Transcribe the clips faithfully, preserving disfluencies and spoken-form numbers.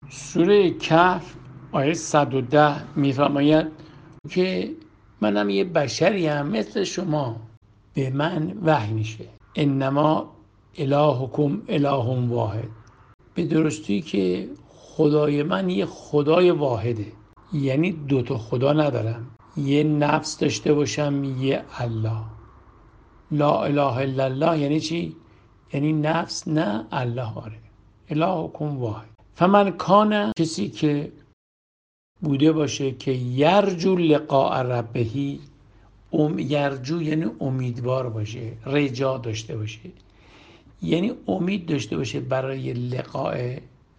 سوره کهف آیه صد و ده میفرماید که منم یه بشریم مثل شما، به من وحی میشه. انما الهکم اله واحد، به درستی که خدای من یه خدای واحده، یعنی دوتا خدا ندارم، یه نفس داشته باشم یه الله. لا اله الا الله یعنی چی؟ یعنی نفس نه الله. آره، الهکم واحد. فمن کان، کسی که بوده باشه که یرجو لقاء ربهی، ام یرجو یعنی امیدوار باشه، رجا داشته باشه، یعنی امید داشته باشه برای لقاء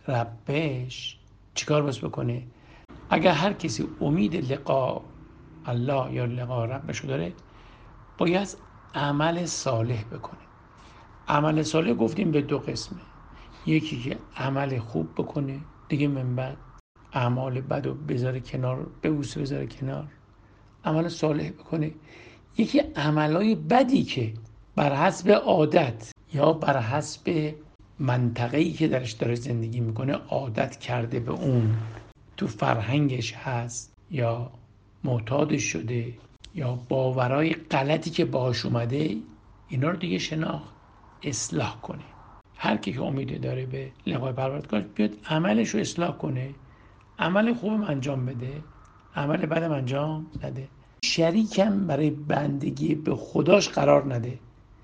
ربش، چیکار باید بکنه؟ اگر هر کسی امید لقاء الله یا لقاء ربش داره، باید عمل صالح بکنه. عمل صالح گفتیم به دو قسمه، یکی که عمل خوب بکنه دیگه، من بعد اعمال بد رو بذاره کنار، ببوسه بذاره کنار، عمل صالح بکنه. یکی عملای بدی که بر حسب عادت یا بر حسب منطقه‌ای که درش داره زندگی میکنه عادت کرده به اون، تو فرهنگش هست یا معتادش شده یا باورای غلطی که باهاش اومده، اینا رو دیگه شناخت، اصلاح کنه. هر کی که امید داره به لقای پروردگار بیاد عملش رو اصلاح کنه، عمل خوبم انجام بده، عمل بدم انجام نده، شریکم برای بندگی به خداش قرار نده.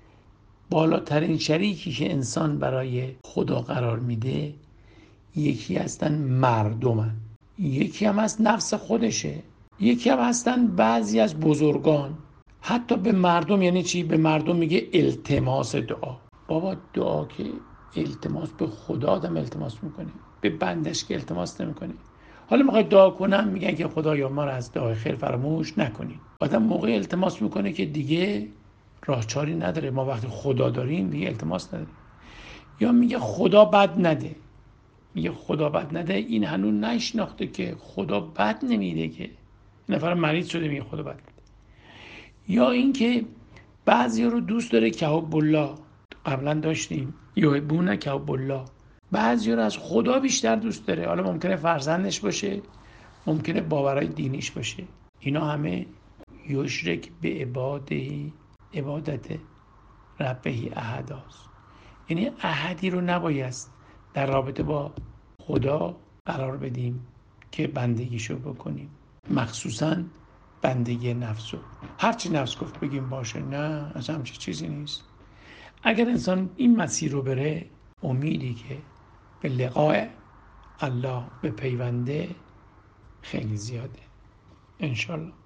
بالاترین شریکی که انسان برای خدا قرار میده یکی هستن مردمن، یکی هم هست نفس خودشه، یکی هم هستن بعضی از بزرگان. حتی به مردم یعنی چی؟ به مردم میگه التماس دعا. بابا دعا که التماس به خدا آدم التماس میکنه، به بندش که التماس نمیکنه. حالا میخوای دعا کنم میگن که خدایا ما رو از دعای خیر فراموش نکنید. آدم موقع التماس میکنه که دیگه راهچاری نداره، ما وقتی خدا داریم دیگه التماس نداریم. یا میگه خدا بد نده، میگه خدا بد نده، این هنوز نشناخته که خدا بد نمیده، که نفر مریض شده میگه خدا بد نده. یا اینکه بعضی رو دوست داره که حب الله، قبلا داشتیم یحبون که حب الله، بعضی رو از خدا بیشتر دوست داره. حالا ممکنه فرزندش باشه، ممکنه باورهای دینیش باشه، اینا همه یشرک به عبادهی، عبادت ربهی احداست. یعنی احدی رو نباید در رابطه با خدا قرار بدیم که بندگیشو بکنیم، مخصوصاً بندگی نفسو. هرچی نفس گفت بگیم باشه، نه، اصلا همچه چیزی نیست. اگر انسان این مسیر رو بره، امیدی که به لقاء الله به پیونده خیلی زیاده انشالله.